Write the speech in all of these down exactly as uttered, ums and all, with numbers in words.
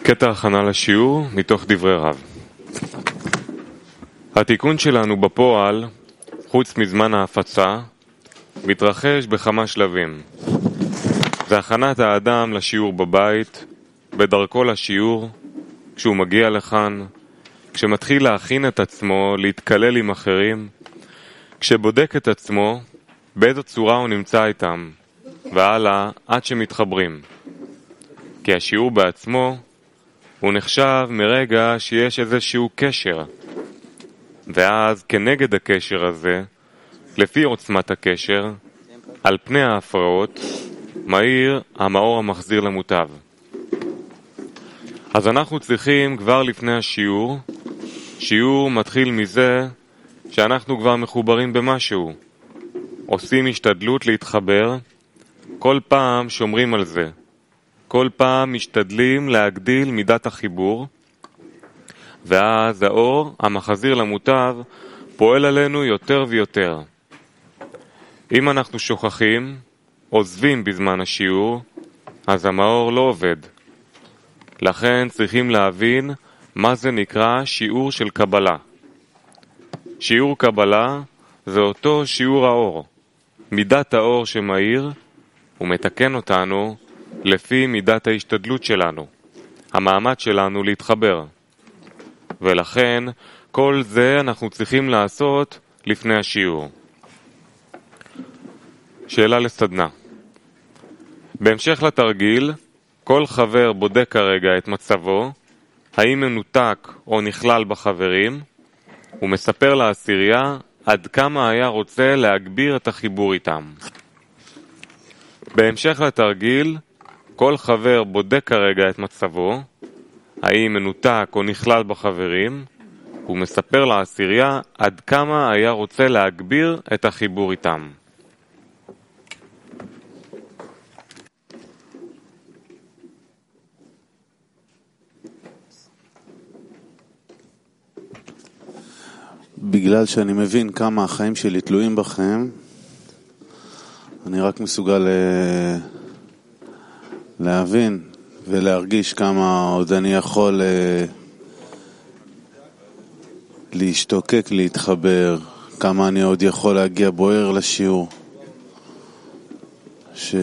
קטע הכנה לשיעור מתוך דברי רב. התיקון שלנו בפועל, חוץ מזמן ההפצה, מתרחש בכמה שלבים. זה הכנת האדם לשיעור בבית, בדרכו לשיעור, כשהוא מגיע לכאן, כשמתחיל להכין את עצמו, להתקלל עם אחרים, כשבודק את עצמו, באיזו צורה הוא נמצא איתם, והלאה עד שמתחברים. כי השיעור בעצמו הוא נחשב מרגע שיש איזשהו קשר, ואז כנגד הקשר הזה, לפי עוצמת הקשר, על פני ההפרעות, מאיר המאור המחזיר למוטב. אז אנחנו צריכים כבר לפני השיעור, שיעור מתחיל מזה שאנחנו כבר מחוברים במשהו, עושים השתדלות להתחבר, כל פעם שומרים על זה, כל פעם משתדלים להגדיל מידת החיבור, ואז האור המחזיר למוטב פועל עלינו יותר ויותר. אם אנחנו שוכחים, עוזבים בזמן השיעור, אז המאור לא עובד. לכן צריכים להבין מה זה נקרא שיעור של קבלה. שיעור קבלה זה אותו שיעור האור. מידת האור שמאיר ומתקן אותנו לפי מידת ההשתדלות שלנו, המאמץ שלנו להתחבר. ולכן כל זה אנחנו צריכים לעשות לפני השיעור. שאלה לסדנה. בהמשך לתרגיל, כל חבר בודק כרגע את מצבו, האם מנותק או נכלל בחברים, ומספר לעשירייה עד כמה היה רוצה להגביר את החיבור איתם. בהמשך לתרגיל, כל חבר בודק כרגע את מצבו, האם מנותק או נכלל בחברים, ומספר לעשירייה עד כמה היה רוצה להגביר את החיבור איתם. בגלל שאני מבין כמה החיים שלי תלויים בכם, אני רק מסוגל להבין ולהרגיש כמה עוד אני יכול להשתוקק, להתחבר, כמה אני עוד יכול להגיע בוער לשיעור, ש...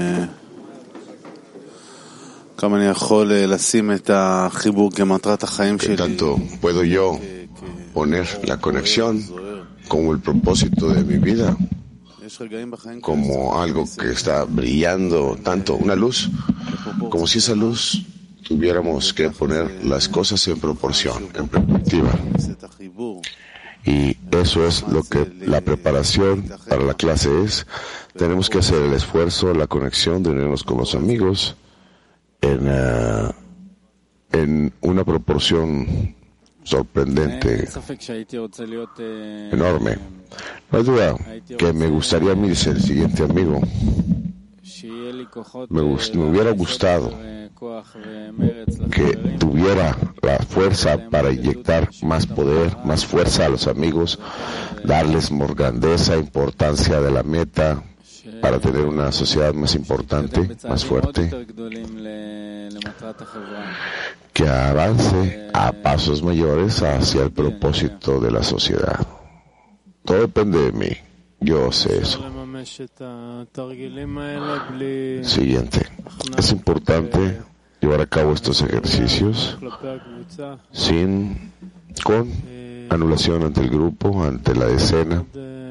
כמה אני יכול לשים את החיבור כמטרת החיים שלי. Tanto puedo yo poner la conexión como el propósito de mi vida, como algo que está brillando tanto, una luz, como si esa luz tuviéramos que poner las cosas en proporción, en perspectiva. Y eso es lo que la preparación para la clase es. Tenemos que hacer el esfuerzo, la conexión de unirnos con los amigos en, uh, en una proporción sorprendente, enorme. No hay duda que me gustaría a mí ser el siguiente amigo. Me, gust, me hubiera gustado que tuviera la fuerza para inyectar más poder, más fuerza a los amigos, darles más grandeza, importancia de la meta, para tener una sociedad más importante, más fuerte, que avance a pasos mayores hacia el propósito de la sociedad. Todo depende de mí. Yo sé eso. Siguiente. Es importante llevar a cabo estos ejercicios sin, con anulación ante el grupo, ante la decena.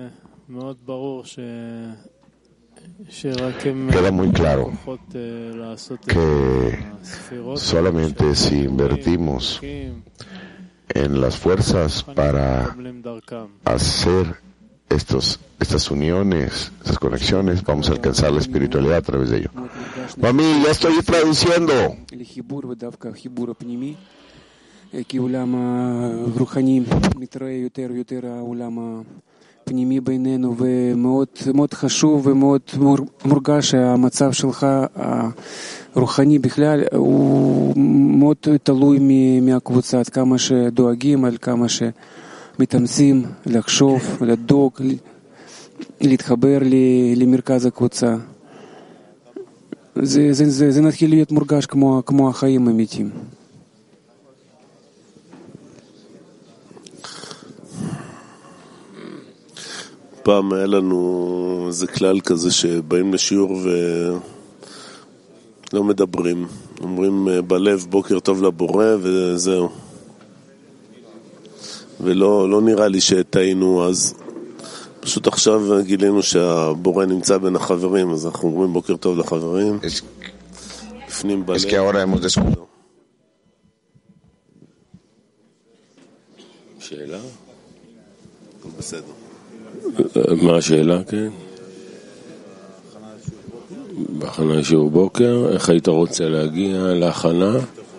Queda muy claro que solamente si invertimos en las fuerzas para hacer estos, estas uniones, estas conexiones, vamos a alcanzar la espiritualidad a través de ello. Mami, ya estoy traduciendo. פנימי בינינו, ומאוד מאוד חשוב ומאוד מורגש שהמצב שלך הרוחני בכלל הוא מאוד תלוי מהקבוצה, עד כמה שדואגים, על כמה שמתאמצים לחשוב, לדאוג, להתחבר למרכז הקבוצה. זה, זה, זה, זה נתחיל להיות מורגש כמו, כמו החיים האמיתיים. פעם היה לנו איזה כלל כזה שבאים לשיעור ולא מדברים, אומרים בלב בוקר טוב לבורא וזהו. ולא לא נראה לי שטעינו אז. פשוט עכשיו גילינו שהבורא נמצא בין החברים, אז אנחנו אומרים בוקר טוב לחברים. בפנים בלב. Es que ahora hemos descubierto. שאלה? בסדר. מה השאלה, כן? בהכנה לשיעור בוקר, איך היית רוצה להגיע להכנה?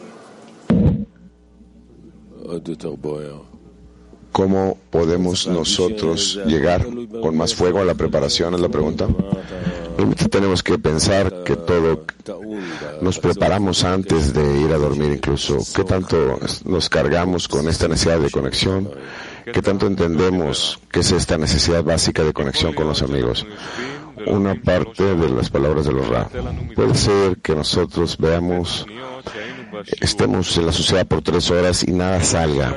עוד יותר בוער. ¿Cómo podemos nosotros llegar con más fuego a la preparación? Es la pregunta. Realmente tenemos que pensar que todo nos preparamos antes de ir a dormir incluso. ¿Qué tanto nos cargamos con esta necesidad de conexión? ¿Qué tanto entendemos qué es esta necesidad básica de conexión con los amigos? Una parte de las palabras de los Ra. Puede ser que nosotros veamos, estemos en la sociedad por tres horas y nada salga.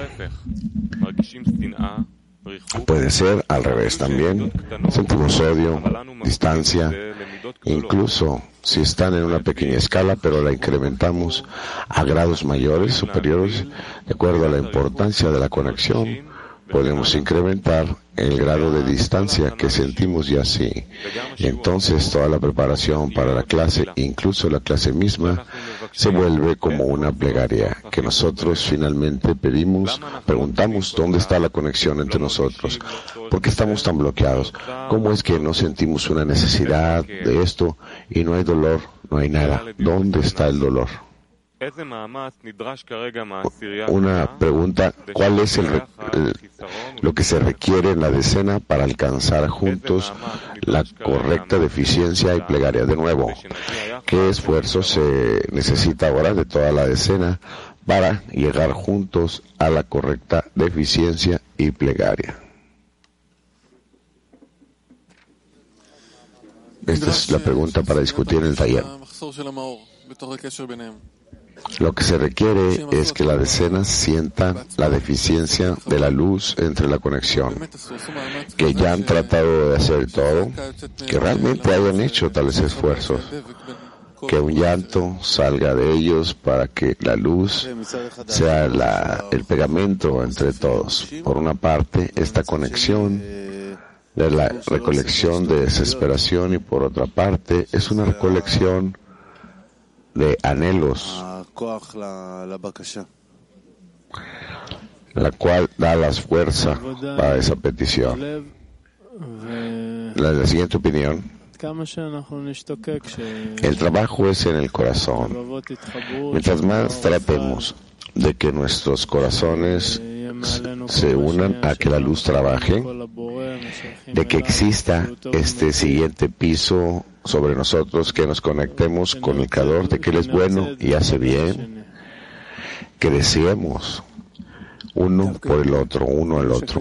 Puede ser al revés también. Sentimos odio, distancia, incluso si están en una pequeña escala, pero la incrementamos a grados mayores, superiores, de acuerdo a la importancia de la conexión. Podemos incrementar el grado de distancia que sentimos y así. Y entonces toda la preparación para la clase, incluso la clase misma, se vuelve como una plegaria que nosotros finalmente pedimos, preguntamos dónde está la conexión entre nosotros. ¿Por qué estamos tan bloqueados? ¿Cómo es que no sentimos una necesidad de esto y no hay dolor, no hay nada? ¿Dónde está el dolor? Una pregunta, ¿cuál es el, el, lo que se requiere en la decena para alcanzar juntos la correcta deficiencia y plegaria? De nuevo, ¿qué esfuerzo se necesita ahora de toda la decena para llegar juntos a la correcta deficiencia y plegaria? Esta es la pregunta para discutir en el taller. Lo que se requiere es que la decena sienta la deficiencia de la luz entre la conexión, que ya han tratado de hacer todo, que realmente hayan hecho tales esfuerzos, que un llanto salga de ellos para que la luz sea la, el pegamento entre todos. Por una parte, esta conexión de la recolección de desesperación y por otra parte, es una recolección de anhelos, la cual da las fuerzas para esa petición. La, la siguiente opinión. El trabajo es en el corazón. Mientras más tratemos de que nuestros corazones se unan a que la luz trabaje, de que exista este siguiente piso sobre nosotros, que nos conectemos con el Creador, de que Él es bueno y hace bien, que deseemos uno por el otro, uno al otro.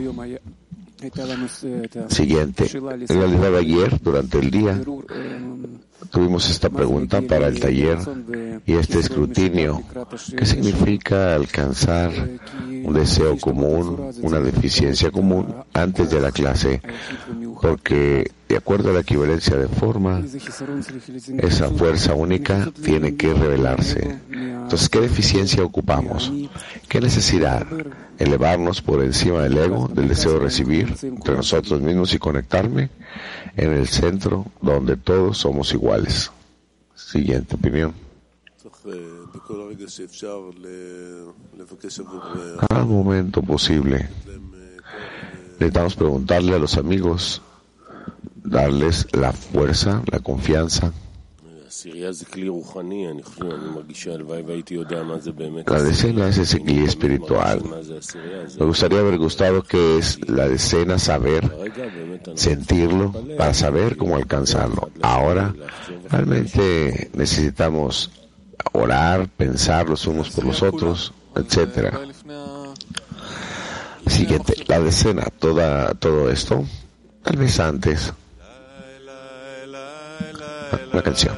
Siguiente, en realidad ayer, durante el día, tuvimos esta pregunta para el taller y este escrutinio. ¿Qué significa alcanzar un deseo común, una deficiencia común antes de la clase? Porque, de acuerdo a la equivalencia de forma, esa fuerza única tiene que revelarse. Entonces, ¿qué deficiencia ocupamos? ¿Qué necesidad? Elevarnos por encima del ego, del deseo de recibir entre nosotros mismos y conectarme en el centro donde todos somos iguales. Siguiente opinión. Cada momento posible necesitamos preguntarle a los amigos, darles la fuerza, la confianza. La decena es ese guía espiritual. Me gustaría haber gustado que es la decena, saber, sentirlo, para saber cómo alcanzarlo. Ahora, realmente necesitamos orar, pensar los unos por los otros, etcétera. Siguiente, la decena, toda, todo esto, tal vez antes. Una canción.